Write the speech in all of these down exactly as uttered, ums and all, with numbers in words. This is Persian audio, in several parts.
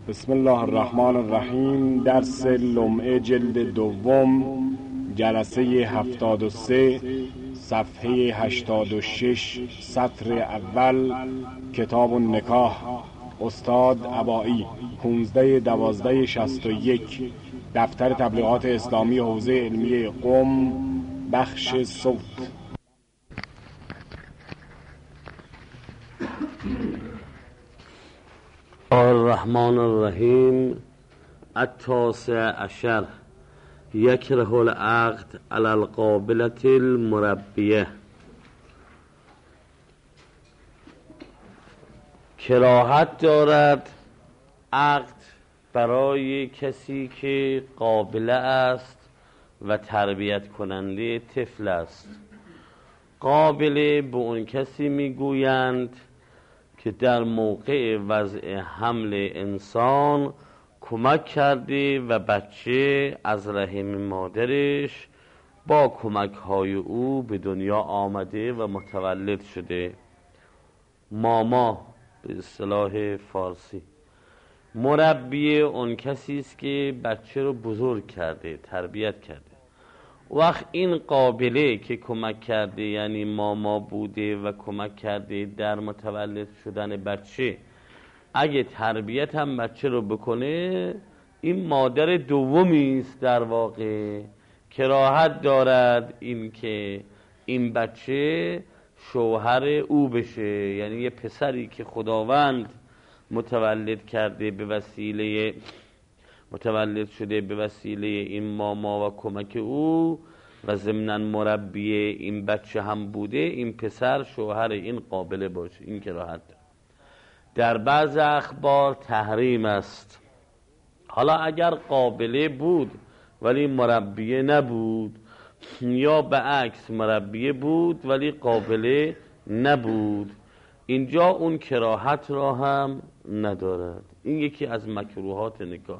بسم الله الرحمن الرحیم. درس لمعه جلد دوم، جلسه هفتاد و سه، صفحه هشتاد و شش، سطر اول، کتاب النکاح، استاد عبایی، پانزده دوازده شصت و یک، دفتر تبلیغات اسلامی حوزه علمی قم، بخش صوت. الرحمن الرحیم. التاسع عشر، یکره العقد علی القابلة المربیه. کراهت دارد عقد برای کسی که قابله است و تربیت کننده طفل است. قابله به اون کسی میگویند که در موقع وضع حمل انسان کمک کرده و بچه از رحم مادرش با کمک های او به دنیا آمده و متولد شده. ماما به اصطلاح فارسی. مربی اون کسی است که بچه رو بزرگ کرده، تربیت کرده. وقت این قابله که کمک کرده، یعنی ماما بوده و کمک کرده در متولد شدن بچه، اگه تربیت هم بچه رو بکنه، این مادر دومی است در واقع. کراهت دارد این که این بچه شوهر او بشه، یعنی یه پسری که خداوند متولد کرده به وسیله متولد شده به وسیله این ماما و کمک او و ضمناً مربی این بچه هم بوده، این پسر شوهر این قابله باشه. این کراهت در بعض اخبار تحریم است. حالا اگر قابله بود ولی مربیه نبود، یا به عکس مربیه بود ولی قابله نبود، اینجا اون کراهت را هم ندارد. این یکی از مکروهات نکاح.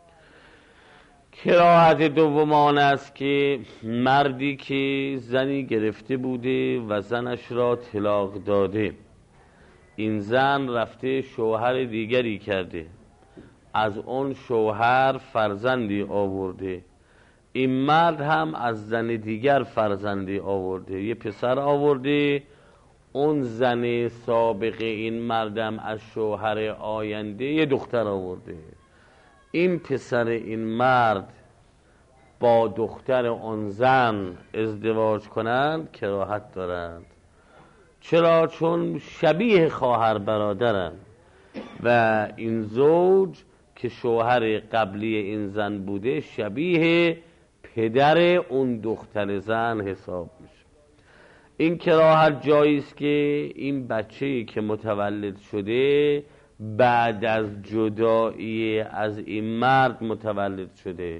کراهت دومان است که مردی که زنی گرفته بوده و زنش را طلاق داده، این زن رفته شوهر دیگری کرده، از اون شوهر فرزندی آورده، این مرد هم از زن دیگر فرزندی آورده، یه پسر آورده. اون زن سابق این مردم از شوهر آینده یه دختر آورده. این پسر این مرد با دختر اون زن ازدواج کنند کراهت دارند. چرا؟ چون شبیه خواهر برادرند و این زوج که شوهر قبلی این زن بوده شبیه پدر اون دختر زن حساب میشه. این کراهت جایی است که این بچه‌ای که متولد شده بعد از جدایی از این مرد متولد شده،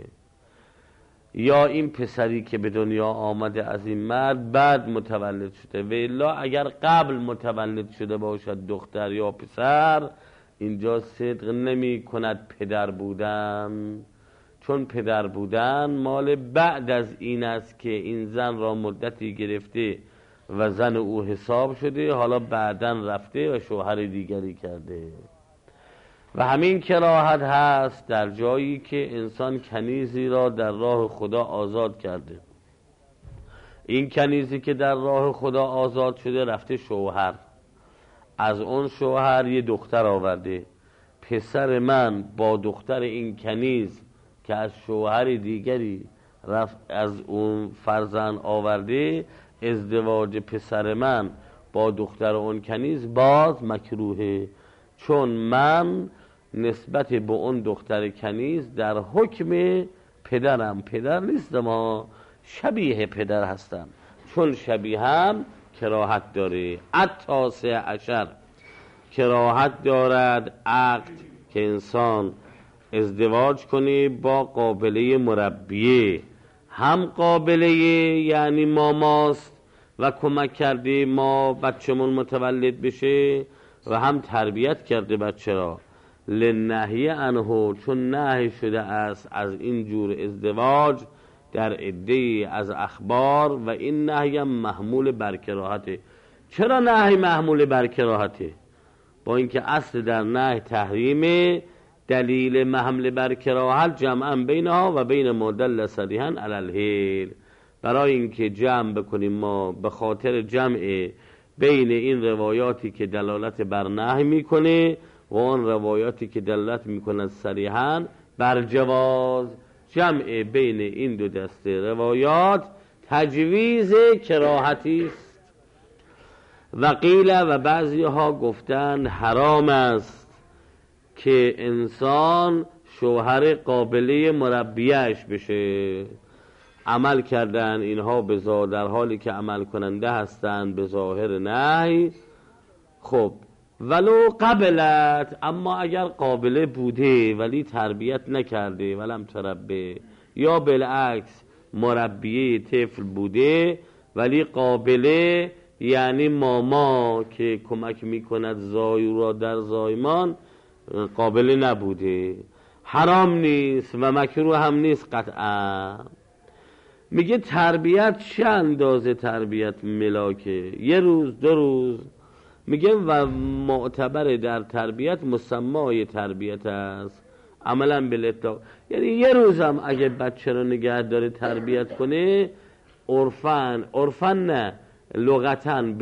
یا این پسری که به دنیا آمده از این مرد بعد متولد شده، و الا اگر قبل متولد شده باشد دختر یا پسر، اینجا صدق نمی کند پدر بودن، چون پدر بودن مال بعد از این است که این زن را مدتی گرفته و زن او حساب شده، حالا بعداً رفته و شوهر دیگری کرده. و همین کراهت هست در جایی که انسان کنیزی را در راه خدا آزاد کرده. این کنیزی که در راه خدا آزاد شده رفته شوهر، از اون شوهر یه دختر آورده. پسر من با دختر این کنیز که از شوهر دیگری رفت از اون فرزند آورده، ازدواج پسر من با دختر اون کنیز باز مکروهه، چون من نسبت به اون دختر کنیز در حکم پدرم، پدر نیستم ما شبیه پدر هستم، چون شبیه هم کراهت داره. التاسع عشر، کراهت دارد عقد که انسان ازدواج کنه با قابله مربیه. هم قابله یعنی ماماست و کمک کرده ما بچه‌مون متولد بشه، و هم تربیت کرده بچه را. لنهی عنه، چون نهی شده است از این جور ازدواج در عده از اخبار، و این نهی هم محمول بر کراهته. چرا نهی محمول بر کراهته؟ با اینکه اصل در نهی تحریمه، دلیل محمل بر کراهت جمعا بینها و بین ما دل صریحا علی الحیل، برای اینکه جمع بکنیم ما به خاطر جمع بین این روایاتی که دلالت بر نهی میکنه و آن روایاتی که دلالت میکند صریحا بر جواز. جمع بین این دو دسته روایات تجویز کراهتی است. و قیل، و بعضی ها گفتن حرام است که انسان شوهر قابله مربیش بشه. عمل کردن اینها به ظاهر، در حالی که عمل کننده هستند به ظاهر نهی. خب ولو قبلت، اما اگر قابله بوده ولی تربیت نکرده ولم تربه، یا بالعکس مربیه طفل بوده ولی قابله یعنی ماما که کمک میکند زایو را در زایمان قابله نبوده، حرام نیست و مکروه هم نیست قطعا. میگه تربیت چه اندازه تربیت ملاکه؟ یه روز دو روز؟ میگه و معتبر در تربیت مسمای تربیت است عملا بالاتفاق، یعنی یه روزم اگه بچه رو نگه داره تربیت کنه عرفن عرفن نه لغتن.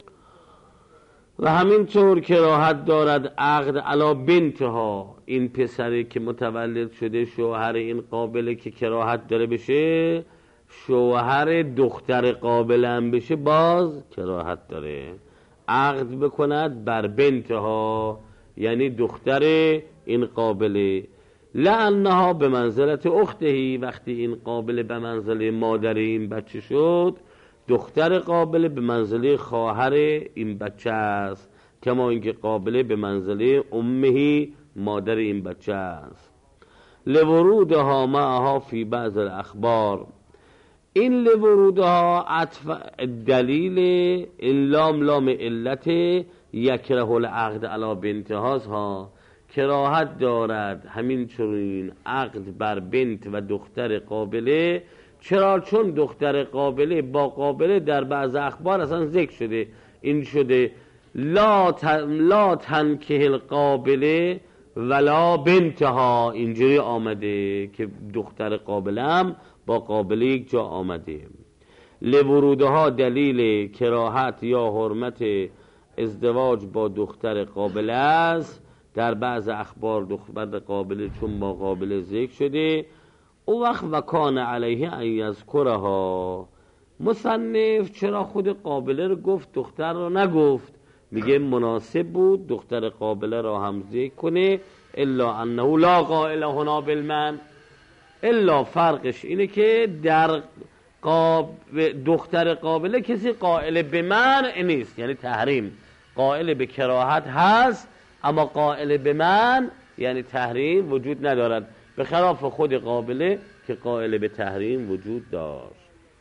و همینطور کراهت دارد عقد علا بنتها، این پسری که متولد شده شوهر این قابله که کراهت داره بشه، شوهر دختر قابل هم بشه باز کراهت داره. عقد بکند بر بنتها یعنی دختر این قابله، لعنها به منزلت اختهی، وقتی این قابله به منزله مادر این بچه شد، دختر قابله به منزله خواهر این بچه است، کما اینکه قابله به منزله امهی مادر این بچه است. لورودها معها فی بعض الاخبار، این لورودها عطف دلیل این لام لام علت یکره العقد علی بنتهاز ها، کراهت دارد همین چنین عقد بر بنت و دختر قابله. چرا؟ چون دختر قابله با قابله در بعض اخبار اصلا ذکر شده، این شده لا لا تنکه القابله ولا بنتها، اینجوری آمده که دختر قابله هم با قابله یک جا آمده. لورودها دلیل کراهت یا حرمت ازدواج با دختر قابله است، در بعض اخبار دختر قابله چون با قابله ذکر شده. او وقت و کان علیه ان یذکرها، مصنف چرا خود قابله رو گفت دختر رو نگفت؟ میگه مناسب بود دختر قابله را هم ذکر کنه، الا انه لا قائل هنا بالمن، الا فرقش اینه که در قاب... دختر قابله کسی قائل به منع نیست، یعنی تحریم. قائل به کراهت هست اما قائل به منع یعنی تحریم وجود ندارد، به خلاف خود قابله که قائل به تحریم وجود داشت.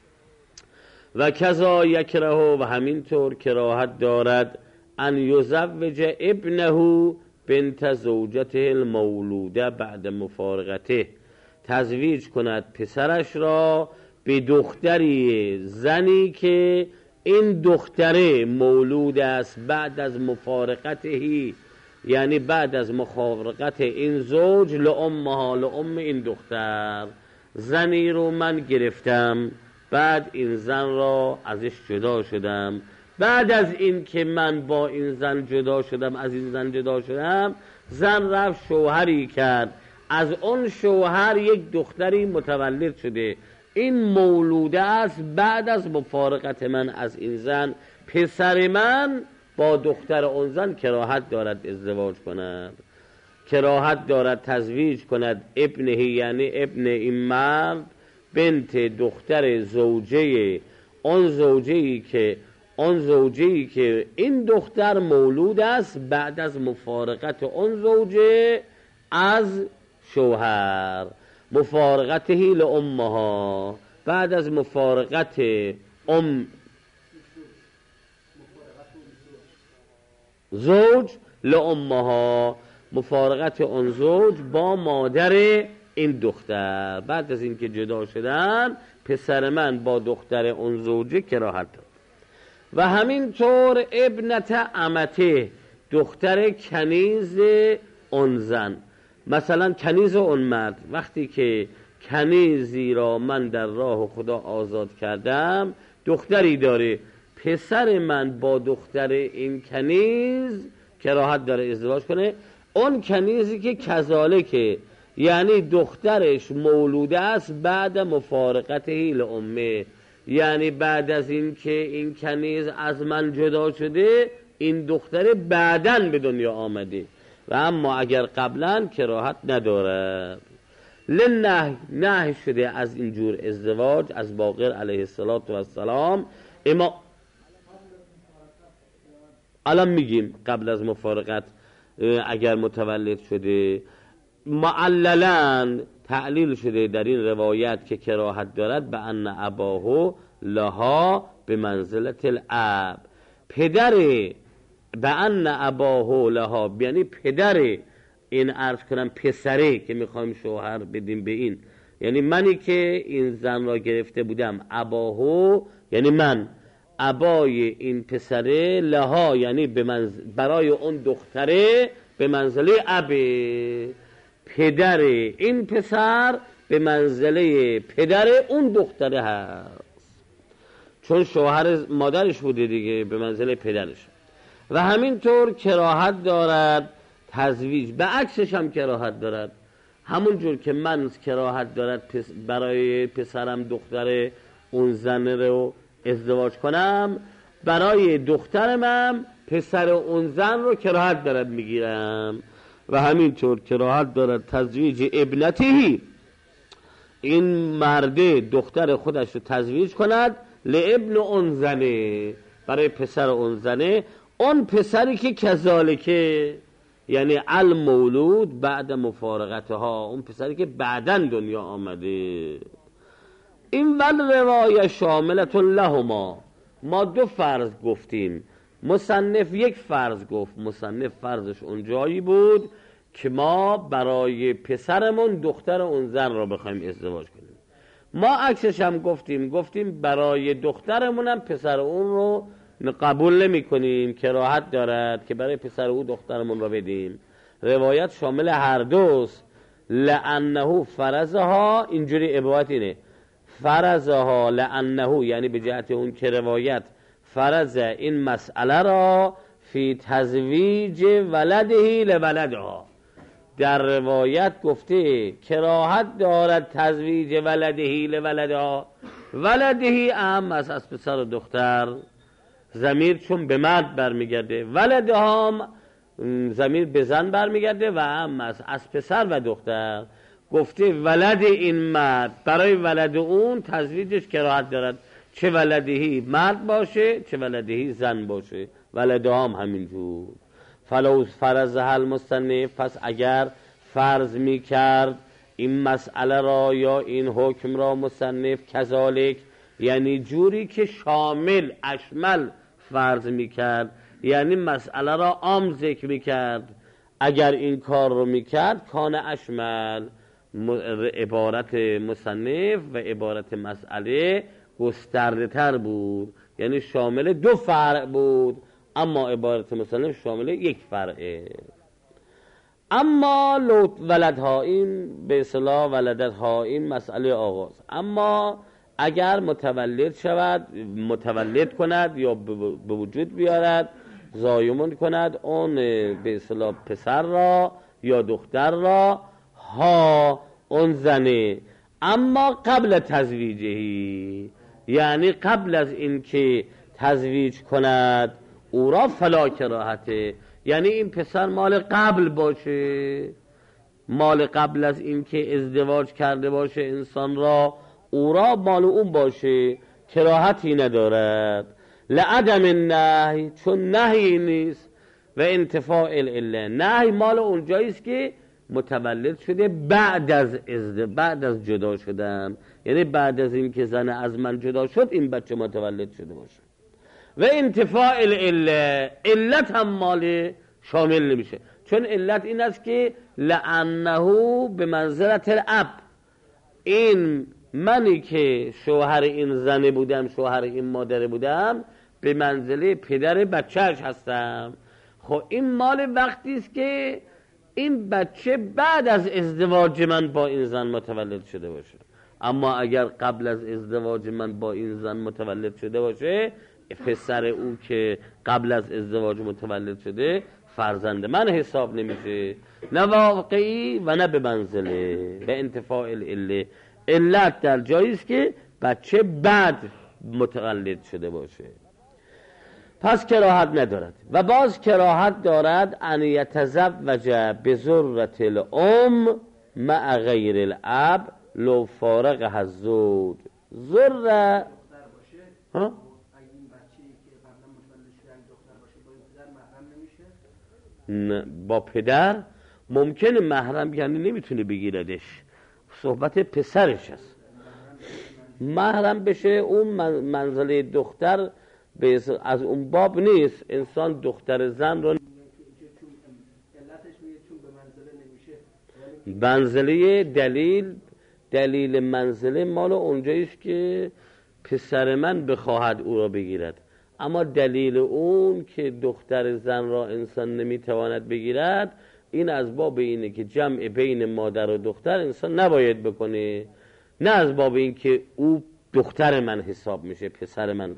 و کذا یکره، و همینطور کراهت دارد ان یزوج ابنه بنت زوجته المولوده بعد مفارقته، تزویج کند پسرش را به دختری زنی که این دختره مولود است بعد از مفارقتهی، یعنی بعد از مفارقت این زوج، لامها لام این دختر. زنی رو من گرفتم بعد این زن را ازش جدا شدم، بعد از این که من با این زن جدا شدم از این زن جدا شدم، زن رفت شوهری کرد، از اون شوهر یک دختری متولد شده، این مولوده است بعد از مفارقت من از این زن. پسر من با دختر اون زن کراهت دارد ازدواج کند، کراهت دارد تزویج کند ابنه یعنی ابن این مرد بنت دختر زوجه اون زوجه‌ای که اون زوجه‌ای که این دختر مولود است بعد از مفارقت اون زوجه از شوهر، مفارقته لامها، بعد از مفارقت ام زوج لامها، مفارقت اون زوج با مادر این دختر، بعد از اینکه جدا شدن پسر من با دختر اون زوجه کراهت دارد. و همینطور ابنت عمته، دختر کنیز اون زن. مثلا کنیز اون مرد وقتی که کنیزی را من در راه خدا آزاد کردم، دختری داره، پسر من با دختر این کنیز کراهت داره ازدواج کنه. اون کنیزی که کذالکه، یعنی دخترش مولوده است بعد مفارقته لامه، یعنی بعد از این که این کنیز از من جدا شده این دختر بعدن به دنیا آمده، و اما اگر قبلا کراهت ندارد. لنه نه شده از اینجور ازدواج از باقر علیه السلام. اما الان میگیم قبل از مفارقت اگر متولد شده، معللاً تعلیل شده در این روایت که کراهت دارد به ان اباه لها به منزلت الاب، پدر به ان اباه لها یعنی پدر این عرض کنم پسره که میخوایم شوهر بدیم به این، یعنی منی که این زن را گرفته بودم، اباهو یعنی من، ابای این پسره، لها یعنی به منزل برای اون دختره به منزله اب، پدر این پسر به منزله پدر اون دختره هست، چون شوهر مادرش بوده دیگه، به منزله پدرش. و همینطور کراهت دارد تزویج، به عکسش هم کراهت دارد، همون جور که من کراهت دارد پس برای پسرم دختر اون زن رو ازدواج کنم، برای دخترم هم پسر اون زن رو کراهت دارد میگیرم. و همینطور کراهت دارد تزویج ابنتهی، این مرده دختر خودش رو تزویج کند لابن اون زنه، برای پسر اون زنه، اون پسری که کذالکه یعنی المولود بعد مفارقتها، اون پسری که بعدن دنیا آمده. این ول روایه شاملت لهما، ما دو فرض گفتیم، مصنف یک فرض گفت، مصنف فرضش اون جایی بود که ما برای پسرمون دختر اون زن را بخوایم ازدواج کنیم. ما عکسش هم گفتیم، گفتیم برای دخترمون هم پسر اون رو قبول نمی کنیم، کراهت دارد که برای پسر او دخترمون را بدیم. روایت شامل هر دوست. لانه فرضها، اینجوری عبارت اینه، فرضها لانه یعنی به جهت اون که روایت فرض این مسئله را فی تزویج ولده لولدها، در روایت گفته کراهت دارد تزویج ولده لولدها، ولده اهم از از پسر و دختر، ضمیر چون به مرد برمیگرده، ولدها هم ضمیر به زن برمیگرده و اهم از از پسر و دختر، گفته ولد این مرد برای ولد اون تزویجش کراهت دارد، چه ولدهی مرد باشه چه ولدهی زن باشه، ولدها هم همینجور. فلو فرضها المصنف، پس اگر فرض می کرد این مسئله را یا این حکم را مصنف کذالک، یعنی جوری که شامل اشمل فرض می کرد، یعنی مسئله را عام ذکر می کرد، اگر این کار رو می کرد کان اشمل، عبارت مصنف و عبارت مسئله گسترده تر بود، یعنی شامل دو فرع بود، اما عبارت مصنف شامل یک فرعه. اما لوت ولدها، این به اصطلاح ولدتها این مسئله آغاز، اما اگر متولد شود، متولد کند یا به وجود بیارد، زایمون کند اون به اصطلاح پسر را یا دختر را، ها اون زنه، اما قبل تزویجهی، یعنی قبل از این که تزویج کند او را فلا کراهته، یعنی این پسر مال قبل باشه، مال قبل از این که ازدواج کرده باشه انسان را، او را مال اون باشه، کراهتی ندارد. لعدم النهی، چون نهی نیست، و انتفاع العله، نهی مال اون جاییست که متولد شده بعد از ازدواج، بعد از جدا شدن، یعنی بعد از این که زن از من جدا شد این بچه متولد شده باشه. و انتفاع العله، علت هم مال شامل نمیشه، چون علت این است که لعنه به منزلت الاب، این منی که شوهر این زنه بودم، شوهر این مادر بودم، به منزله پدر بچهش هستم. خب این مال وقتی است که این بچه بعد از ازدواج من با این زن متولد شده باشه. اما اگر قبل از ازدواج من با این زن متولد شده باشه، پسر او که قبل از ازدواج متولد شده فرزند من حساب نمیشه، نه واقعی و نه به منزله، به انتفاع العله. علت در جایی است که بچه بعد متولد شده باشه. پس کراهت ندارد. و باز کراهت دارد ان یتزوج بذرة الام مع غیر الاب لو فارق الزوج. ذره ها نه، با پدر ممکنه محرم، یعنی نمیتونه بگیردش، صحبت پسرش است. محرم بشه اون منزله دختر از اون باب نیست. انسان دختر زن رو منزله دلیل دلیل منزله مال اونجاییست که پسر من بخواهد او را بگیرد. اما دلیل اون که دختر زن را انسان نمیتواند بگیرد، این از باب اینه که جمع بین مادر و دختر انسان نباید بکنه، نه از باب این که او دختر من حساب میشه، پسر من.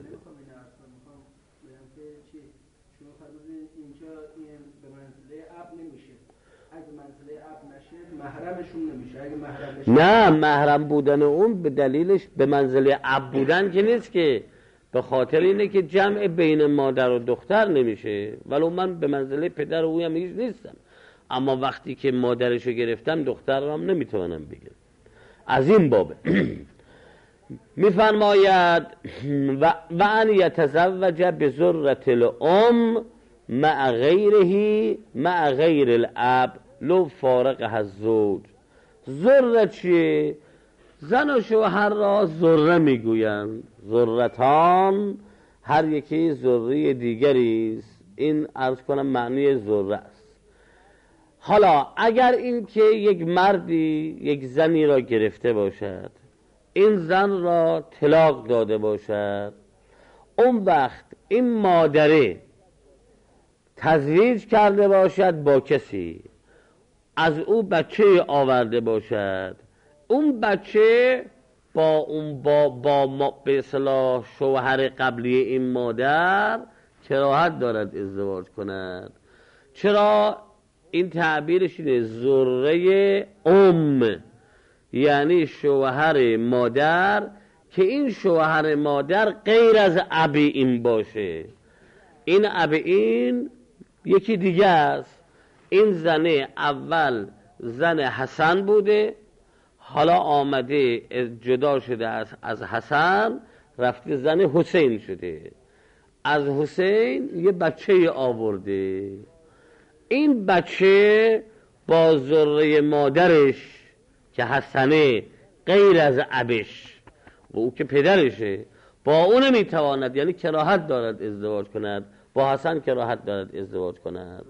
نه، محرم بودن اون به دلیلش به منزله اب بودن که نیست، که به خاطر اینه که جمع بین مادر و دختر نمیشه. ولو من به منزله پدر و اویم هیچ نیستم، اما وقتی که مادرشو گرفتم دختر را هم نمیتونم بگیرم. از این بابه میفرماید و و ان یتزوج بذرة الام مع غیره مع غیر الاب لو فارق الزوج. ذره چیه؟ زن و شوهر را ذره میگویند. ذرتان هر یکی ذره دیگری است. این عرض کنم معنی ذره است. حالا اگر این که یک مردی یک زنی را گرفته باشد، این زن را طلاق داده باشد، اون وقت این مادره تزویج کرده باشد با کسی، از او بچه آورده باشد، اون بچه با اون با با به اصطلاح شوهر قبلی این مادر کراهت دارد ازدواج کند. چرا؟ این تعبیرش اینه ذره ام، یعنی شوهر مادر، که این شوهر مادر غیر از اب این باشه. این اب این یکی دیگه است. این زنه اول زن حسن بوده، حالا آمده جدا شده از, از حسن، رفته زن حسین شده، از حسین یه بچه آورده. این بچه با ذره مادرش که حسنه غیر از ابش و او که پدرشه، با اون نمیتواند، یعنی کراهت دارد ازدواج کند، با حسن کراهت دارد ازدواج کند.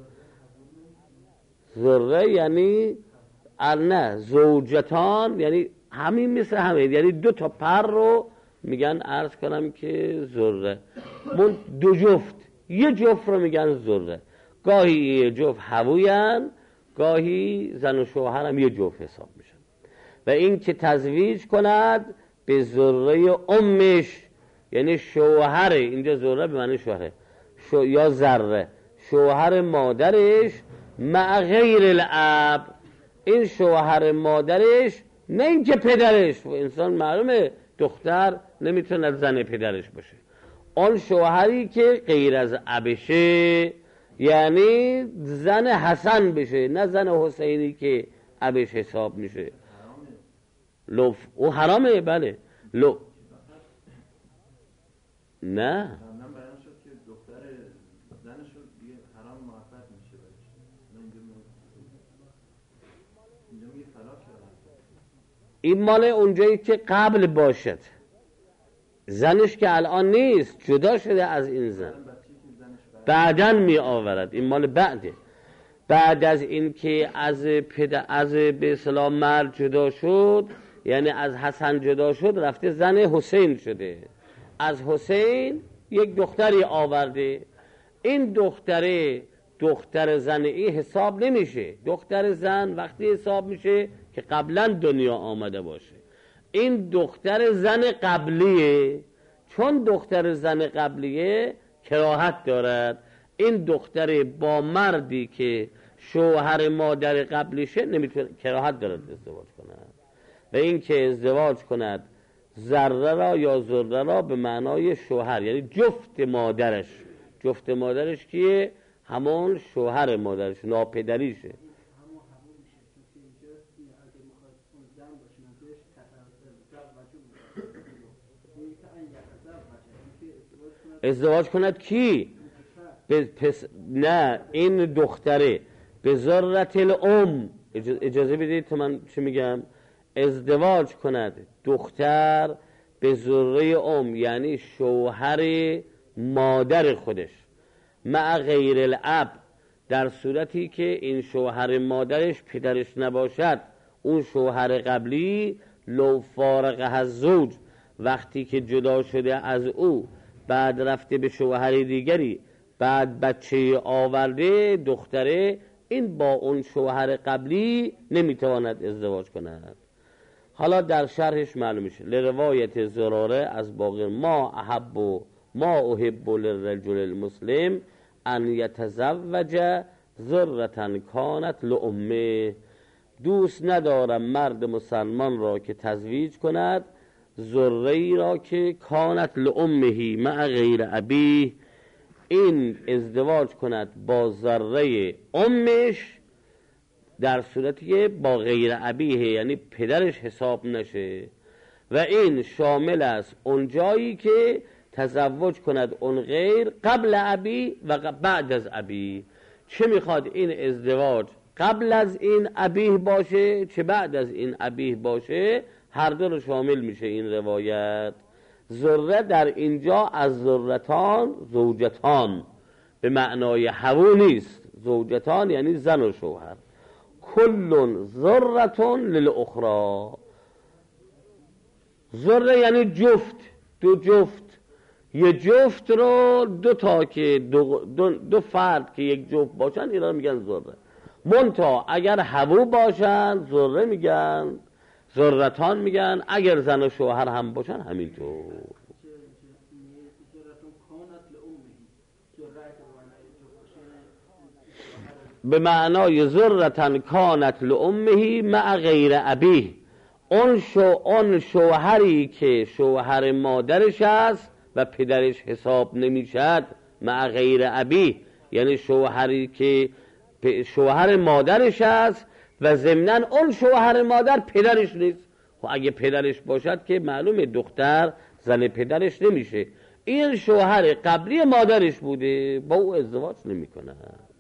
ذره یعنی نه زوجتان، یعنی همین مثل همین، یعنی دو تا پر رو میگن عرض کنم که ذره. من دو جفت، یه جفت رو میگن ذره. گاهی یه جفت هووین، گاهی زن و شوهر هم یه جفت حساب میشن. و این که تزویج کند به ذره امش، یعنی شوهر، اینجا ذره به معنی شوهره شو یا ذره، شوهر مادرش مع غیر الاب، این شوهر مادرش، نه اینکه پدرش. و انسان معلومه دختر نمیتونه زن پدرش باشه. آن شوهری که غیر از ابشه، یعنی زن حسن بشه، نه زن حسینی که ابش حساب میشه. لو او حرامه، بله. لو نه این مال اونجایی که قبل باشد، زنش که الان نیست، جدا شده از این زن، بعدن می آورد. این مال بعده، بعد از این که از پدر از به اصطلاح مرد جدا شد، یعنی از حسن جدا شد، رفته زن حسین شده، از حسین یک دختری آورده. این دختره دختر زن ای حساب نمیشه. دختر زن وقتی حساب میشه که قبلا دنیا آمده باشه. این دختر زن قبلیه. چون دختر زن قبلیه کراهت دارد. این دختر با مردی که شوهر مادر قبلیشه نمیتونه، کراهت دارد ازدواج کند. و این که ازدواج کند ذره را یا ذره را به معنای شوهر، یعنی جفت مادرش. جفت مادرش کیه؟ همون شوهر مادرش، ناپدریشه. ازدواج کند کی؟ پس... نه این دختره به ذرت الام. اجازه بدید تا من چی میگم. ازدواج کند دختر به ذره ام، یعنی شوهر مادر خودش، مع غیر الاب، در صورتی که این شوهر مادرش پدرش نباشد. اون شوهر قبلی لو فارقه الزوج، وقتی که جدا شده از او، بعد رفته به شوهر دیگری، بعد بچه آورده دختره، این با اون شوهر قبلی نمیتواند ازدواج کند. حالا در شرحش معلوم میشه لروایت زراره از باقر ما احب و ما احب للرجل المسلم ان یتزوج ذرة کانت لامه. دوست ندارم مرد مسلمان را که تزویج کند ذره‌ای را که کانت لامه مع غیر ابیه، این ازدواج کند با ذره امش در صورتی که با غیر ابیه، یعنی پدرش حساب نشه. و این شامل است اون جایی که تزوج کند اون غیر قبل ابی و بعد از ابی. چه میخواد؟ این ازدواج قبل از این ابیه باشه چه بعد از این ابیه باشه، هر دو رو شامل میشه این روایت. ذره در اینجا از ذرتان زوجتان به معنای هوو نیست. زوجتان یعنی زن و شوهر. کل ذرتون للاخرى. ذره یعنی جفت، دو جفت. یه جفت رو دو تا که دو, دو, دو فرد که یک جفت باشن اینا میگن ذره. منتها اگر هوو باشن ذره میگن، ذرتان میگن. اگر زن و شوهر هم باشن همینطور. به معنای ذرة کانت لامه مع غیر ابیه. اون شو اون شوهری که شوهر مادرش است و پدرش حساب نمیشد، مع غیر ابیه یعنی شوهری که شوهر مادرش است و ضمناً اون شوهر مادر پدرش نیست. و اگه پدرش باشد که معلومه دختر زن پدرش نمیشه. این شوهر قبلی مادرش بوده، با او ازدواج نمیکنه.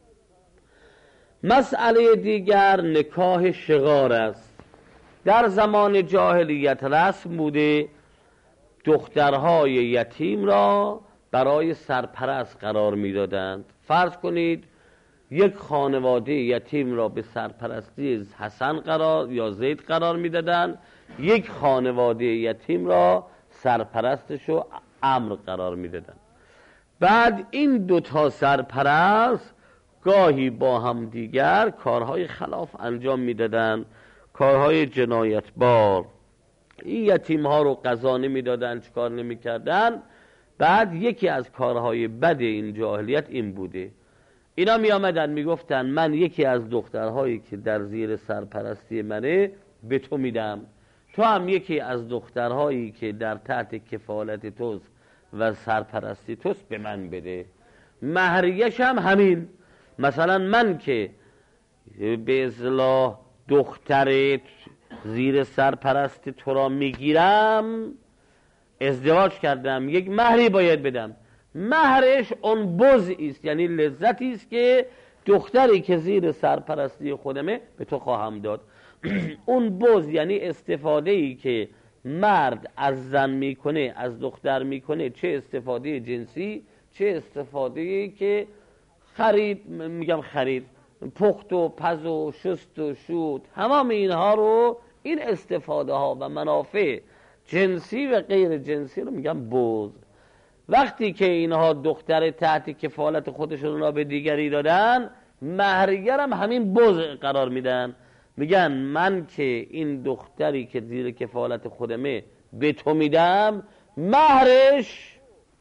مسئله دیگر نکاح شغار است. در زمان جاهلیت رسم بوده دخترهای یتیم را برای سرپرست قرار میدادند. فرض کنید یک خانواده یتیم را به سرپرستی حسن قرار یا زید قرار میدادند، یک خانواده یتیم را سرپرستش و عمرو قرار میدادند. بعد این دوتا سرپرست گاهی با هم دیگر کارهای خلاف انجام میدادند، کارهای جنایتبار. این یتیم ها رو قضا نمیدادن، چیکار نمیکردن. بعد یکی از کارهای بد این جاهلیت این بوده، اینا می آمدن می گفتن من یکی از دخترهایی که در زیر سرپرستی منه به تو میدم، تو هم یکی از دخترهایی که در تحت کفالت توست و سرپرستی توست به من بده. مهریش هم همین. مثلا من که به اصطلاح دختر زیر سرپرست تو را میگیرم، ازدواج کردم، یک مهری باید بدم. مهرش اون بزعی است، یعنی لذتی است که دختری که زیر سرپرستی خودمه به تو خواهم داد. اون بز یعنی استفاده ای که مرد از زن میکنه، از دختر میکنه، چه استفاده جنسی، چه استفاده ای که خرید، میگم خرید، پخت و پز و شست و شوت، تمام اینها رو، این استفاده ها و منافع جنسی و غیر جنسی رو میگم بز. وقتی که اینها دختر تحت کفالت خودشون را به دیگری دادن، مهریه هم همین بضع قرار میدن، میگن من که این دختری که زیر کفالت خودمه به تو میدم، مهرش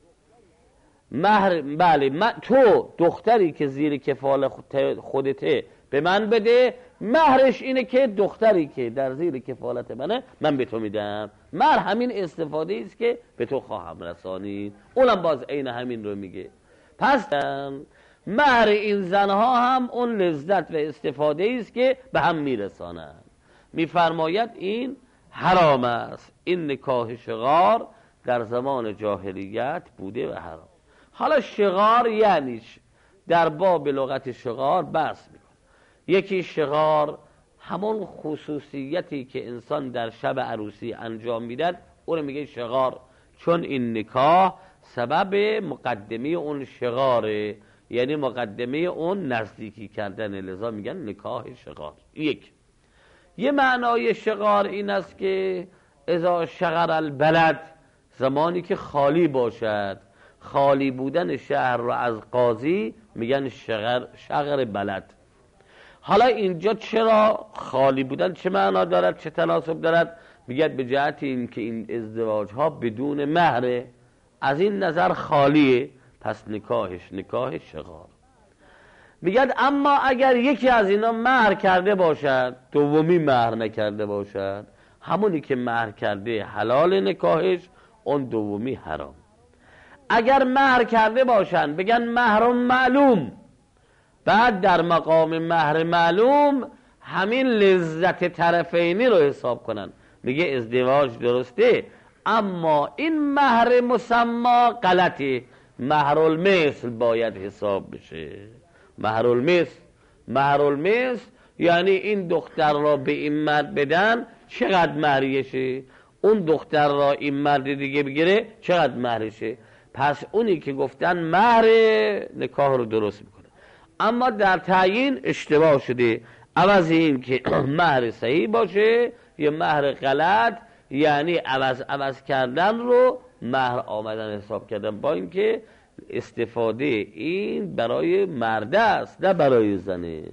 مهر بله من تو دختری که زیر کفالت خودته به من بده، مهرش اینه که دختری که در زیر کفالت منه من به تو میدم. مهر همین استفاده است که به تو خواهم رسانید. اونم باز عین همین رو میگه. پس مهر این زنها هم اون لذت و استفاده است که به هم میرسانند. میفرماید این حرام است. این نکاح شغار در زمان جاهلیت بوده و حرام. حالا شغار یعنی در باب لغت شغار بحث میکنه. یکی شغار همون خصوصیتی که انسان در شب عروسی انجام میداد اون میگه شغار، چون این نکاح سبب مقدمه اون شغاره، یعنی مقدمه اون نزدیکی کردن، لذا میگن نکاح شغار. یک یه معنای شغار این است که اذا شغر البلد، زمانی که خالی باشد، خالی بودن شهر رو از قاضی میگن شغر شغر بلد. حالا اینجا چرا خالی بودن چه معنا دارد، چه تناسب دارد؟ میگه به جهت این که این ازدواج ها بدون مهره، از این نظر خالیه، پس نکاحش نکاح شغار. میگه اما اگر یکی از اینا مهر کرده باشد، دومی مهر نکرده باشد، همونی که مهر کرده حلال نکاحش، اون دومی حرام. اگر مهر کرده باشن بگن مهر معلوم، بعد در مقام مهر معلوم همین لذت طرفینی رو حساب کنن، میگه ازدواج درسته، اما این مهر مسما غلطه، مهر المثل باید حساب بشه. مهر المثل مهر المثل یعنی این دختر را به این مرد بدن چقدر مهریشه، اون دختر را این مرد دیگه بگیره چقدر مهرشه. پس اونی که گفتن مهر نکاح رو درست میکنه، اما در تعیین اشتباه شده. عوض این که مهر صحیح باشه یا مهر غلط، یعنی عوض عوض کردن رو مهر آمدن حساب کردن، با اینکه استفاده این برای مرد است نه برای زنه.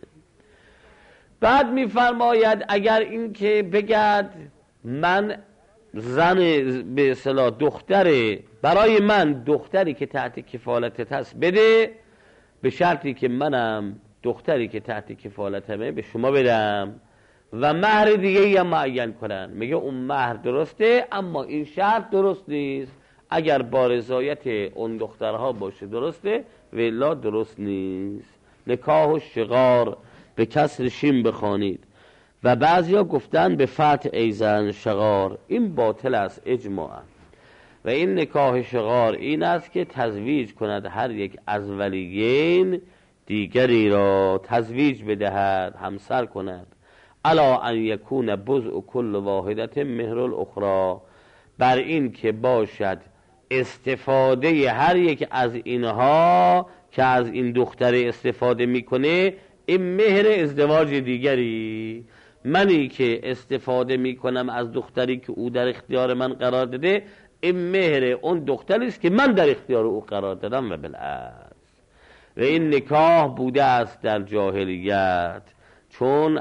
بعد میفرماید اگر این که بگد من زن به اصطلاح دختره، برای من دختری که تحت کفالتت هست بده، به شرطی که منم دختری که تحت کفالتمه به شما بدم و مهر دیگه هم معین کنن. میگه اون مهر درسته، اما این شرط درست نیست. اگر با رضایت اون دخترها باشه درسته، ولا درست نیست. نکاح و شغار به کسر شین بخوانید و بعضیا گفتن به فتح ایزن شغار، این باطل است اجماعا. و این نکاح شغار این است که تزویج کند هر یک از ولیین دیگری را تزویج بدهد، همسر کند، الا ان یکون بضع کل واحدت مهر الاخرى، بر این که باشد استفاده هر یک از اینها که از این دختر استفاده میکنه این مهر ازدواج دیگری. منی که استفاده میکنم از دختری که او در اختیار من قرار داده، این مهر اون دختری است که من در اختیار او قرار دادم و بالعکس. و این نکاح بوده است در جاهلیت، چون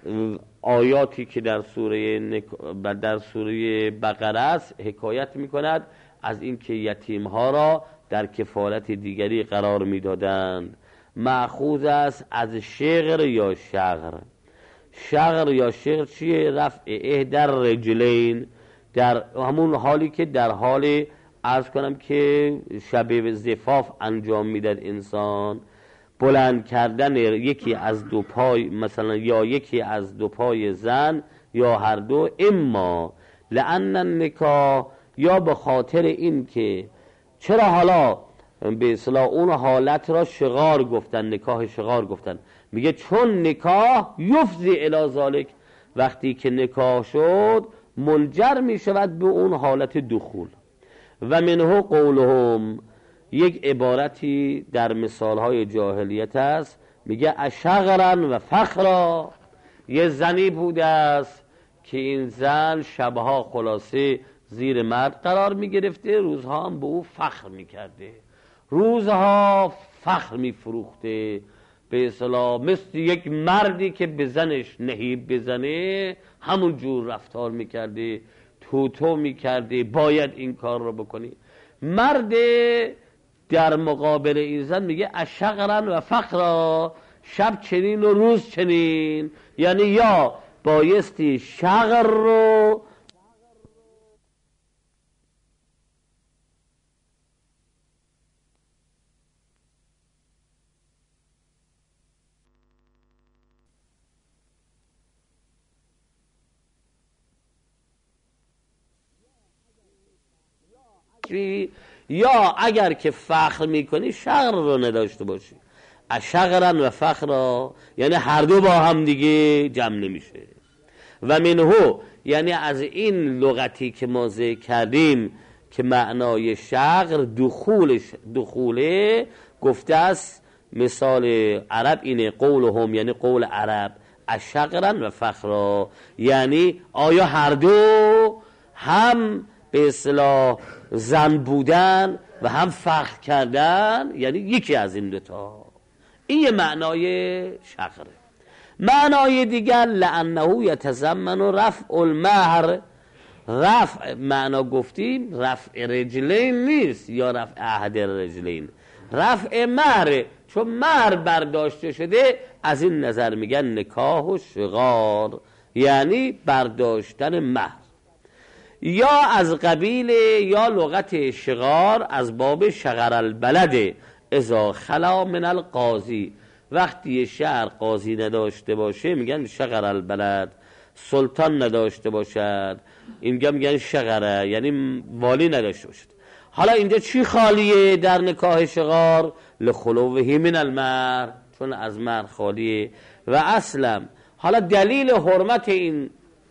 آیاتی که در سوره نک... در سوره بقره است حکایت میکند از اینکه یتیمها را در کفالت دیگری قرار میدادند. مأخوذ است از شغر یا شغر. شغر یا شغر چیه؟ رفع احدر رجلین، در همون حالی که در حال عرض کنم که شب زفاف انجام میداد انسان، بلند کردن یکی از دو پای، مثلا یا یکی از دو پای زن یا هر دو، اما لأن النکاح، یا به خاطر این که چرا حالا به اصطلاح اون حالت را شغار گفتن، نکاح شغار گفتن، میگه چون نکاح یفضی الی ذالک، وقتی که نکاح شد منجر میشود به اون حالت دخول. و منه قولهم، یک عبارتی در مثالهای جاهلیت است، میگه اشغرا و فخرا، یه زنی بوده است که این زن شبها خلاصه زیر مرد قرار می گرفته، روزها هم به او فخر می کرده، روزها فخر می فروخته، به اصطلاح مثل یک مردی که به زنش نهیب بزنه همون جور رفتار می کرده، توتو می کرده باید این کار رو بکنی. مرد در مقابل این زن میگه اشغرن و فقرا، شب چنین و روز چنین، یعنی یا بایستی شغر رو یا اگر که فخر میکنی شغر رو نداشته باشی. اشغرن و فخرا یعنی هر دو با هم دیگه جمع نمیشه. و منهو یعنی از این لغتی که ما ذکر کردیم که معنای شغر دخولش دخوله گفته است، مثال عرب اینه، قولهم یعنی قول عرب، اشغرن و فخرا یعنی آیا هر دو هم به اصطلاح زن بودن و هم فخر کردن، یعنی یکی از این دوتا. این یه معنای شغره. معنای دیگر لانه یتضمن رفع المهر. رفع معنا گفتیم رفع رجلین نیست یا رفع احد رجلین، رفع مهر، چون مهر برداشته شده. از این نظر میگن نکاح و شغار، یعنی برداشتن مهر. یا از قبیل یا لغت شغار از باب شغر البلد اذا خلا من القاضی، وقتی شهر قاضی نداشته باشه میگن شغر البلد، سلطان نداشته باشد اینجا میگن شغره، یعنی والی نداشته باشد. حالا اینجا چی خالیه در نکاح شغار؟ لخلوه من المهر، چون از مهر خالیه. و اصلا حالا دلیل حرمت این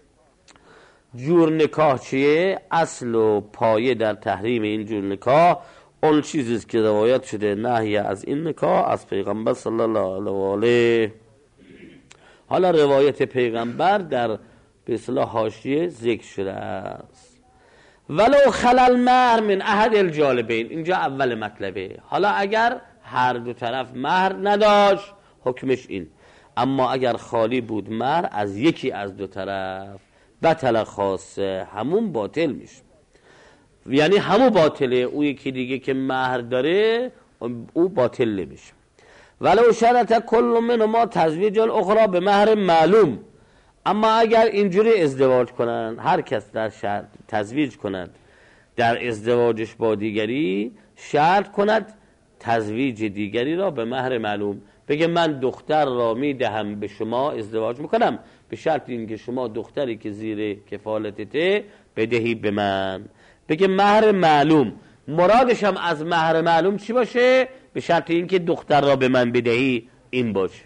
جور نکاح چیه؟ اصل و پایه در تحریم این جور نکاح اون چیزیست که روایت شده نهی از این نکاح از پیغمبر صلی الله علیه و آله. حالا روایت پیغمبر در به اصطلاح حاشیه ذکر شده است. ولو خلل مهر من احد الجانبین، اینجا اول مطلبه. حالا اگر هر دو طرف مهر نداشت حکمش این، اما اگر خالی بود مهر از یکی از دو طرف بطل خاصه، همون باطل میشه. یعنی همون باطله، او یکی دیگه که مهر داره او باطل نمیشه. ولو شرط کل منهما تزویج الاخرى به مهر معلوم، اما اگر اینجوری ازدواج کنن، هر کس در شرط تزویج کند در ازدواجش با دیگری شرط کند تزویج دیگری را به مهر معلوم، بگه من دختر را میدهم به شما، ازدواج میکنم به شرط اینکه شما دختری که زیر کفالتته بدهی به من، بگه مهر معلوم. مرادش هم از مهر معلوم چی باشه؟ به شرط اینکه دختر را به من بدهی این باشه.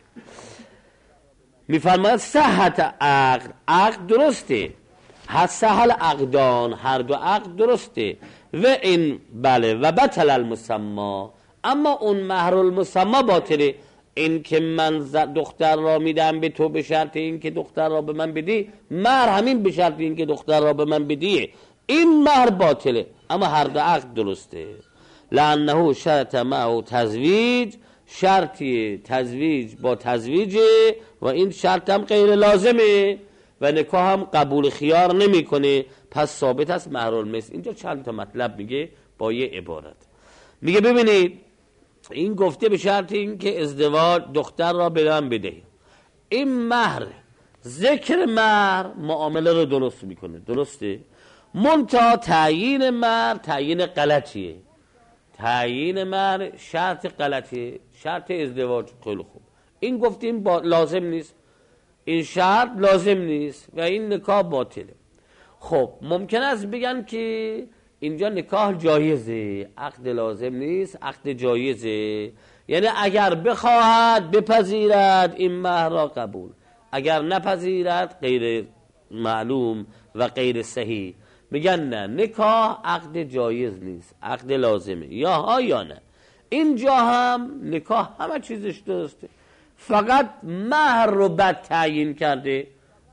میفرماید صحت عقد، عقد درسته، صحل عقدان، هر دو عقد درسته. و این بله و بطل المسمى، اما اون مهر المسمى باطله. این که من دختر را میدم به تو به شرط این که دختر را به من بدی، مهر همین به شرط این که دختر را به من بدی، این مهر باطله، اما هر دو عقد درسته. لانه شرط معه تزویج، شرطی تزویج با تزویجه و این شرط هم غیر لازمه و نکاح هم قبول خیار نمیکنه، پس ثابت است مهر المثل. اینجا چند تا مطلب میگه با یه عبارت. میگه ببینید این گفته به شرط این که ازدواج دختر را به من بدهی، این مهر، ذکر مهر معامله رو درست میکنه، درسته؟ منتها تعیین مهر تعیین غلطیه، تعیین مهر شرط غلطیه، شرط ازدواج. خیلی خوب، این گفتیم با لازم نیست، این شرط لازم نیست و این نکاح باطله. خب ممکن است بگن که اینجا نکاح جایزه، عقد لازم نیست، عقد جایزه، یعنی اگر بخواهد بپذیرد این مهر را قبول، اگر نپذیرد غیر معلوم و غیر صحیح. میگن نه، نکاح عقد جایز نیست، عقد لازمه، یا ها یا نه. اینجا هم نکاح همه چیزش درسته، فقط مهر رو بد تعیین کرده.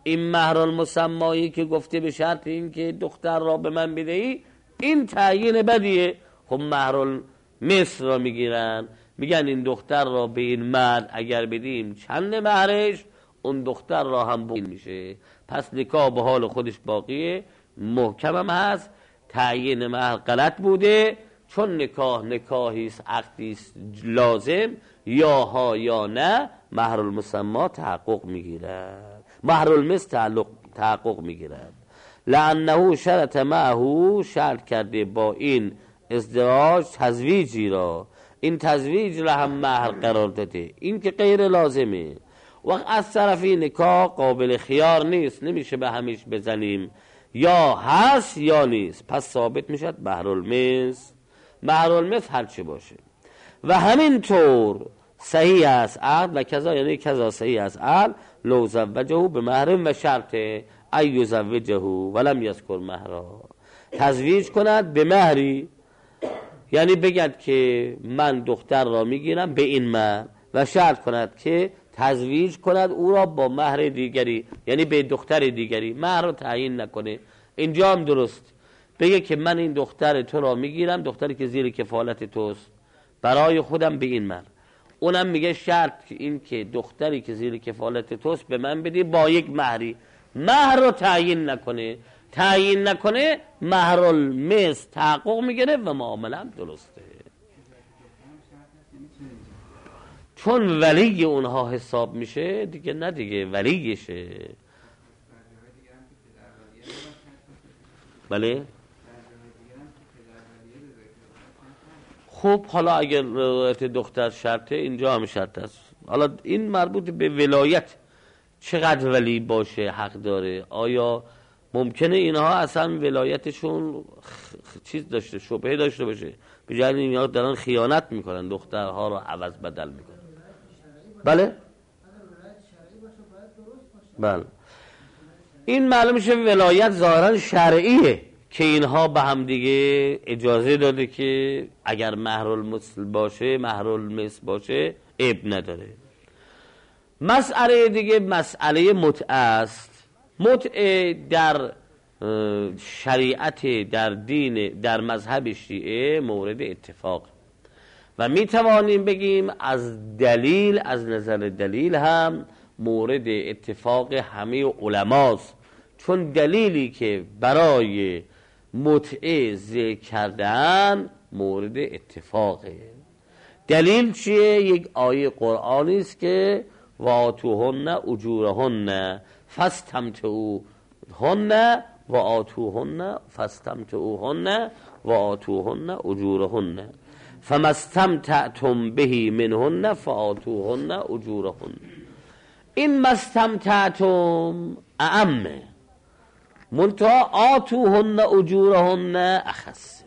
این مهر المسمایی که گفته به شرط این که دختر را به من بدهی، این تعیین بدیه. خب مهر المثل را میگیرن، میگن این دختر را به این مرد اگر بدیم چند مهرش، اون دختر را هم بین میشه. پس نکاح به حال خودش باقیه، محکم هم هست. تعیین مهر غلط بوده، چون نکاح نکاحیست، عقدیست لازم، یا ها یا نه، مهر المسما تحقق میگیرد، مهر المثل تعلق تحقق میگیرد. لانه شرط معه، شرط کرده با این ازدواج تزویجی را، این تزویج را هم مهر قرار داده، این که غیر لازمه. وقت از طرفی نکاح قابل خیار نیست، نمیشه به همیش بزنیم، یا هست یا نیست، پس ثابت میشد مهر المثل. مهر المثل هر چه باشه. و همینطور صحیح است عقد و کذا، یعنی کذا صحیح است عقد لو زوجه به مهر و شرط ای زوجه ولم یذکر مهرا، تزویج کند به مهری، یعنی بگد که من دختر را میگیرم به این مهر و شرط کند که تزویج کند او را با مهر دیگری، یعنی به دختر دیگری، مهر رو تعیین نکنه. اینجا هم درست بگه که من این دختر تو را میگیرم، دختری که زیر کفالت توست، برای خودم به این مهر. اونم میگه شرط این که دختری که زیر کفالت توست به من بدی با یک مهری، مهر رو تعیین نکنه. تعیین نکنه مهر المثل تحقق میگیره و معامله هم درسته، چون ولی اونها حساب میشه دیگه، نه دیگه ولیشه. بله خب حالا اگر روایت دختر شرطه، اینجا هم شرط است. حالا این مربوط به ولایت، چقدر ولی باشه حق داره، آیا ممکنه اینها اصلا ولایتشون چیز داشته، شبهه داشته باشه، به جای اینها دارن خیانت میکنن، دخترها رو عوض بدل میکنن. بله بله این معلوم میشه ولایت ظاهرا شرعیه که اینها به هم دیگه اجازه داده که اگر مهر المثل باشه، مهر المثل باشه، عیب نداره. مسئله دیگه مسئله متعه است. متعه در شریعت، در دین، در مذهب شیعه مورد اتفاق و می توانیم بگیم از دلیل، از نظر دلیل هم مورد اتفاق همه علماست، چون دلیلی که برای متعه ذکر کردن مورد اتفاقه. دلیل چیه؟ یک آیه قرآنی است که وآتوهن اجورهن فاستمتعوهن وآتوهن فاستمتعوهن وآتوهن اجورهن فما استمتعتم به منهن فآتوهن اجورهن. این مستمتعتم اعمه، منتها آتوهن اجورهن اخص.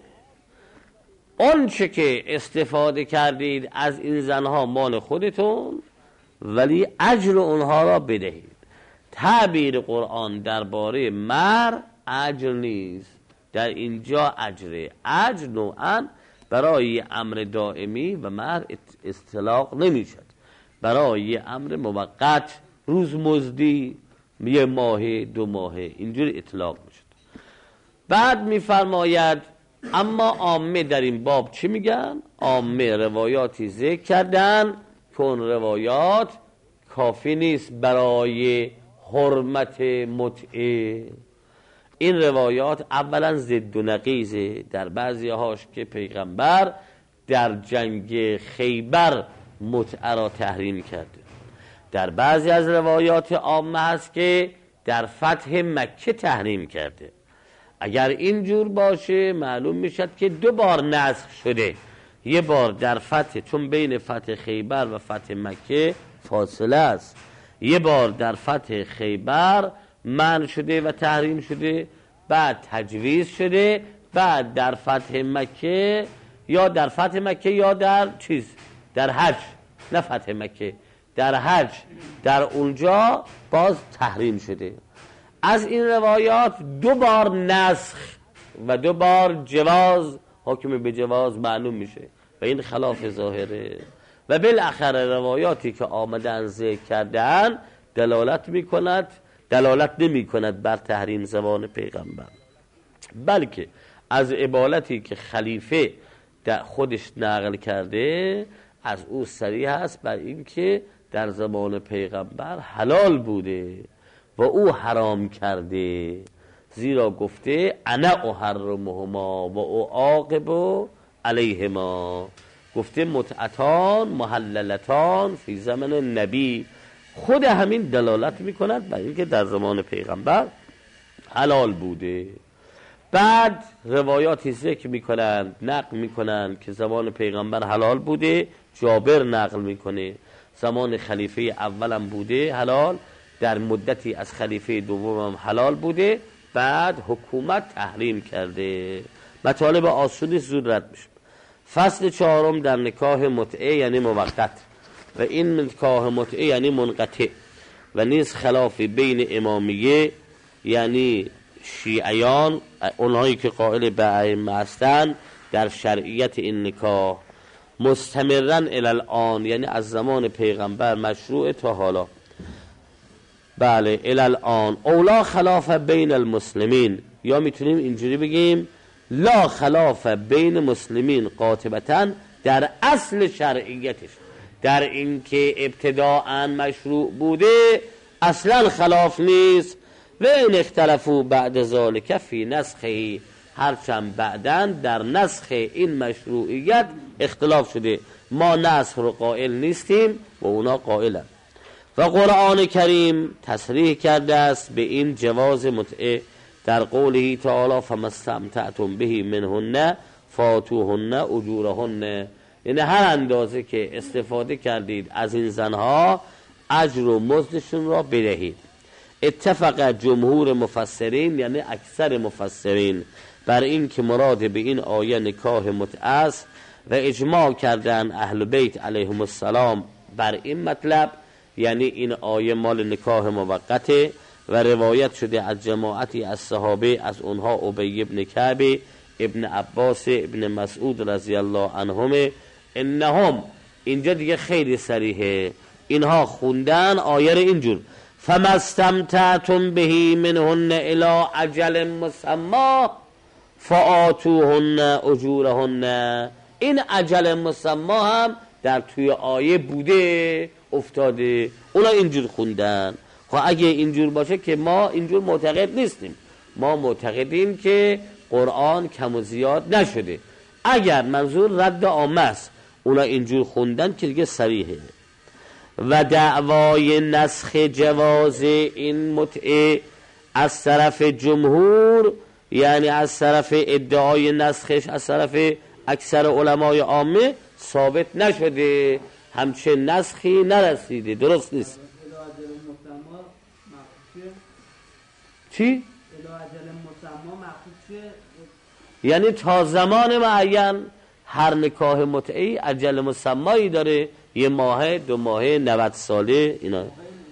اون چه که استفاده کردید از این زنها مال خودتون، ولی اجر اونها را بدهید. تعبیر قرآن درباره مهر اجر نیست، در اینجا اجره. اجر نوعا برای امر دائمی و مهر اطلاق نمیشد، برای امر موقت، روز مزدی، یه ماهه دو ماهه، اینجوری اطلاق میشد. بعد میفرماید اما عامه در این باب چی میگن؟ عامه روایاتی ذکر کردن که اون روایات کافی نیست برای حرمت متعه. این روایات اولا ضد و نقیضه. در بعضی هاش که پیغمبر در جنگ خیبر متعه را تحریم کرده، در بعضی از روایات عامه هست که در فتح مکه تحریم کرده. اگر اینجور باشه معلوم میشد که دو بار نسخ شده، یه بار در فتح، چون بین فتح خیبر و فتح مکه فاصله است، یه بار در فتح خیبر منع شده و تحریم شده، بعد تجویز شده، بعد در فتح مکه یا در فتح مکه یا در چیز در حج، نه فتح مکه، در حج در اونجا باز تحریم شده. از این روایات دو بار نسخ و دو بار جواز، حکم به جواز معلوم میشه و این خلاف ظاهره. و بالاخره روایاتی که آمدن ذکر کردن دلالت میکند دلالت نمی کند بر تحریم زبان پیغمبر، بلکه از عبارتی که خلیفه در خودش نقل کرده از او صریح است بر این که در زمان پیغمبر حلال بوده و او حرام کرده، زیرا گفته انا احرمهما و اعاقب علیهما، گفته متعتان محللتان فی زمن نبی. خود همین دلالت میکند بر اینکه در زمان پیغمبر حلال بوده. بعد روایاتی ذکر میکنند نقل میکنند که زمان پیغمبر حلال بوده. جابر نقل میکنه زمان خلیفه اولم بوده حلال، در مدتی از خلیفه دومم حلال بوده، بعد حکومت تحریم کرده. مطالب آسودی زود رد میشه. فصل چهارم در نکاح متعه یعنی موقت، و این نکاح متعه یعنی منقطع و نیز خلاف بین امامیه یعنی شیعیان، اونهایی که قائل به ائمه هستند، در شرعیت این نکاح مستمرن الی الان، یعنی از زمان پیغمبر مشروع تا حالا. بله الی الان. اولا خلاف بین المسلمین، یا میتونیم اینجوری بگیم لا خلاف بین مسلمین قاطبتاً در اصل شرعیتش، در اینکه ابتداءً مشروع بوده اصلا خلاف نیست. و این اختلفوا بعد ذالک فی نسخه، هرچند بعداً در نسخ این مشروعیت اختلاف شده. ما نسخ رو قائل نیستیم و اونا قائلن. و قرآن کریم تصریح کرده است به این جواز متعه در قوله تعالی فما استمتعتم به منهن فاتوهن اجورهن، یعنی هر اندازه که استفاده کردید از این زنها اجر و مزدشون را بدهید. اتفق جمهور مفسرین یعنی اکثر مفسرین بر این که مراد به این آیه نکاح متعه است و اجماع کردن اهل بیت علیهم السلام بر این مطلب، یعنی این آیه مال نکاح موقته و روایت شده از جماعتی از صحابه، از اونها ابی ابن کعب، ابن عباس، ابن مسعود رضی الله عنهم. انهم، اینجا دیگه خیلی صریحه، اینها خوندن آیه اینجور فما استمتعتم به منهن الی اجل مسمی فآتوهن اجورهن. این اجل مسمی هم در توی آیه بوده افتاده، اونا اینجور خوندن. خب اگه اینجور باشه که ما اینجور معتقد نیستیم، ما معتقدیم که قرآن کم و زیاد نشده. اگر منظور رد عامه است اونا اینجور خوندن که دیگه صریحه. و دعوای نسخ جواز این متعه از طرف جمهور، یعنی از طرف ادعای نسخش از طرف اکثر علمای عامه ثابت نشده، همچه نسخی نرسیده، درست نیست. چی؟ یعنی تا زمان معین هر نکاح متعی اجل مسمایی داره، یه ماه، دو ماه، نود ساله اینا.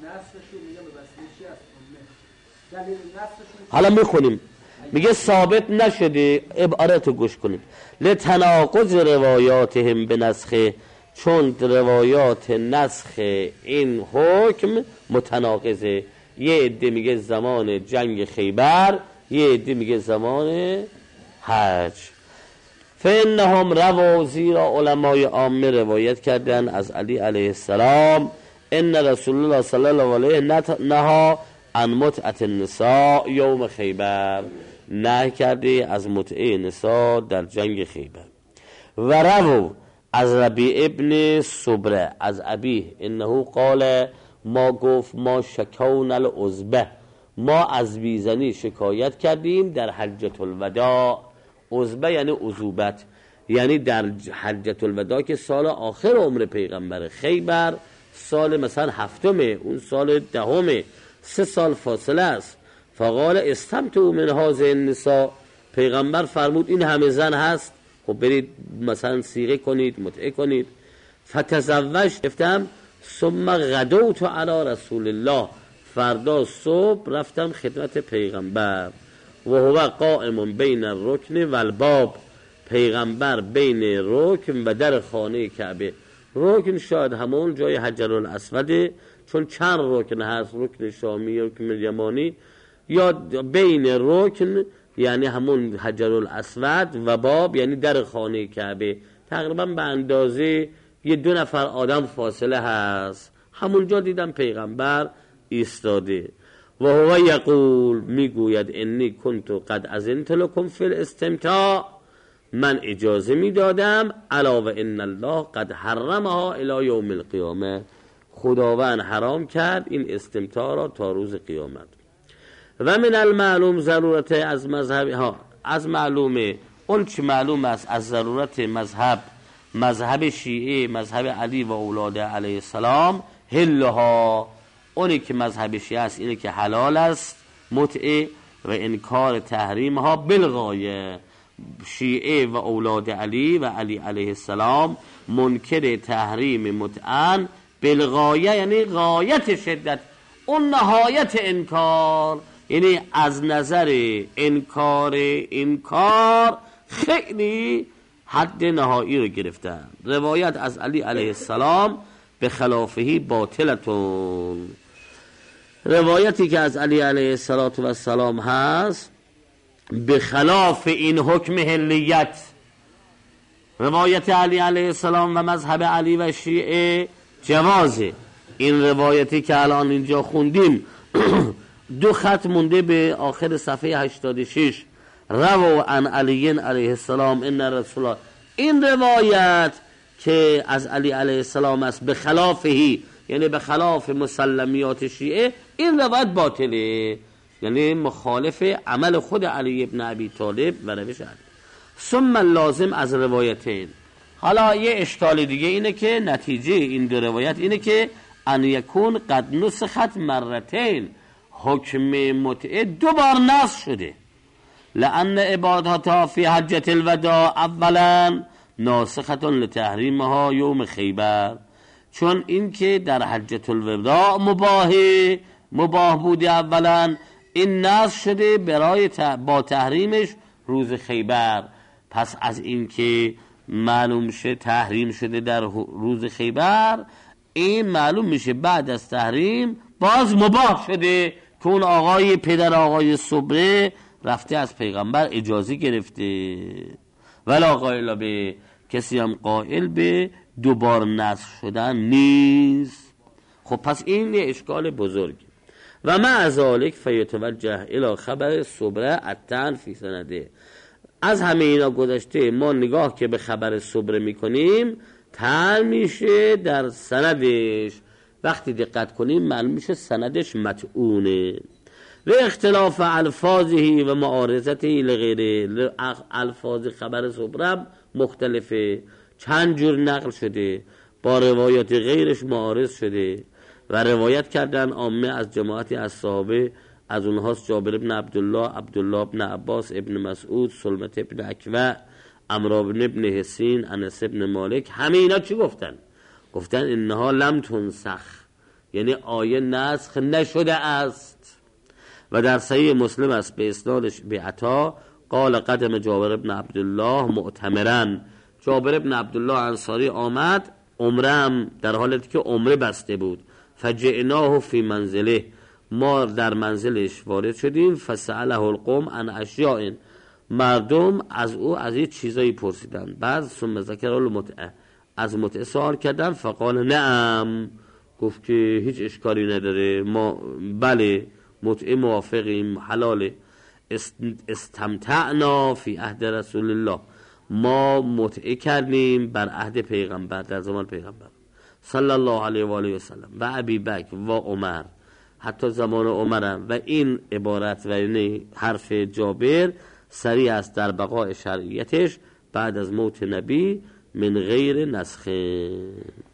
حالا میخونیم میگه ثابت نشده. عبارتو گوش کنید. لتناقض روایاتهم به نسخه، چون روایات نسخ این حکم متناقضه. یه عده میگه زمان جنگ خیبر، یه عده میگه زمان حج. فانهم رووا، زیرا علمای عامه روایت کردن از علی علیه السلام ان رسول الله صلی الله علیه نهی عن متعه النساء یوم خیبر، نهی کرده از متعه نساء در جنگ خیبر. و رووا از ربیع ابن صبره از ابیه انه قال، ما گفت ما شکون العزبه، ما از بیزنی شکایت کردیم در حجة الوداع. عزبه یعنی عزوبت، یعنی در حجة الوداع که سال آخر عمر پیغمبر، خیبر سال مثلا هفتمه، اون سال دهمه، سه سال فاصله است. فقال استمتعوا من هذه النساء، پیغمبر فرمود این همه زن هست، خب برید مثلا صیغه کنید، متعه کنید. فتزوجت، گفتم ثم غدوت علی رسول الله، فردا صبح رفتم خدمت پیغمبر. و هو قائم بین الرکن و الباب، پیغمبر بین رکن و در خانه کعبه رکن شاید همون جای حجر الاسوده، چون چند رکن هست، رکن شامی و رکن یمانی، یا بین رکن یعنی همون حجر الاسود و باب یعنی در خانه کعبه تقریبا به اندازه یه دو نفر آدم فاصله هست. همونجا دیدم پیغمبر ایستاده و هو یقول، میگوید انی کنت قد اذنت لکم فی الاستمتاع، من اجازه میدادم، علاوه ان الله قد حرمها الی یوم القیامه، خداوند حرام کرد این استمتاع را تا روز قیامت. و من المعلوم ضرورت از مذهب ها، از معلومه اون چی معلوم است از ضرورت مذهب، مذهب شیعه، مذهب علی و اولاد علیه السلام، حلها، اونی که مذهب شیعه است اینه که حلال است متعه و انکار تحریم ها بالغایه. شیعه و اولاد علی و علی علیه السلام منکر تحریم متعن بالغایه، یعنی غایت شدت، اون نهایت انکار، یعنی از نظر انکار انکار خیلی حد نهایی رو گرفتن. روایت از علی علیه السلام به خلافهی باطلتون، روایتی که از علی علیه السلام هست به خلاف این حکم حلیت، روایت علی علیه السلام و مذهب علی و شیعه جوازه. این روایتی که الان اینجا خوندیم دو خط مونده به آخر صفحه هشتاد و شش، رووا عن علی علیه السلام ان رسول الله، این روایت که از علی علیه السلام است به خلافهی یعنی به خلاف مسلمیات شیعه، این روایت باطله، یعنی مخالف عمل خود علی ابن ابی طالب و روش علی. ثم لازم از روایتین، حالا یه اشکال دیگه اینه که نتیجه این دو روایت اینه که ان یکون قد نسخت مرتين، حکم متعه دو بار نسخ شده، لان عبادتها فی حجة الوداع اولا ناسخة لتحریمها یوم خیبر، چون این که در حجة الوداع مباهه مباه بوده اولا، این نسخ شده برای با تحریمش روز خیبر. پس از این که معلوم شه تحریم شده در روز خیبر، این معلوم میشه بعد از تحریم باز مباح شده که اون آقای پدر آقای صبره رفته از پیغمبر اجازه گرفته. ولا قائل به، کسی هم قائل به دوبار نسخ شدن نیست. خب پس این یه اشکال بزرگی. و مع ذالک فیتوجه الی خبر صبره الطعن فی سنده، از همه اینا گذشته ما نگاه که به خبر صبره میکنیم طعن میشه در سندش، وقتی دقت کنیم معلوم میشه سندش مطعونه. و اختلاف الفاظه و معارضته لغیره، الفاظ خبر صبره مختلفه، چند جور نقل شده، با روایات غیرش معارض شده و روایت کردن عامه از جماعتی از صحابه، از اونهاست جابر ابن عبدالله، عبدالله ابن عباس، ابن مسعود، سلمت ابن اکوع، عمرو ابن حسین، انس ابن مالک. همه اینا چی گفتن؟ گفتن انها لم تنسخ، یعنی آیه نسخ نشده است. و در صحیح مسلم است به اسنادش به عطا قال قدم جابر ابن عبدالله معتمرا، جابر ابن عبدالله انصاری آمد عمره، در حالتی که عمره بسته بود، فجئناه فی منزله، ما در منزلش وارد شدیم، فسأله القوم عن اشیاء، مردم از او از یه چیزایی پرسیدن، بعد ثم ذکر المتعه، از متعه سوال کردن، فقال نعم، گفت که هیچ اشکالی نداره، ما بله متعه موافقیم، حلاله. استمتعنا فی عهد رسول الله، ما متعه کردیم بر عهد پیغمبر، در زمان پیغمبر صلی الله علیه و آله و سلم، و ابی بکر و عمر، حتی زمان عمر. و این عبارت و این حرف جابر سریع است در بقای شرعیتش بعد از موت نبی من غیر نسخه.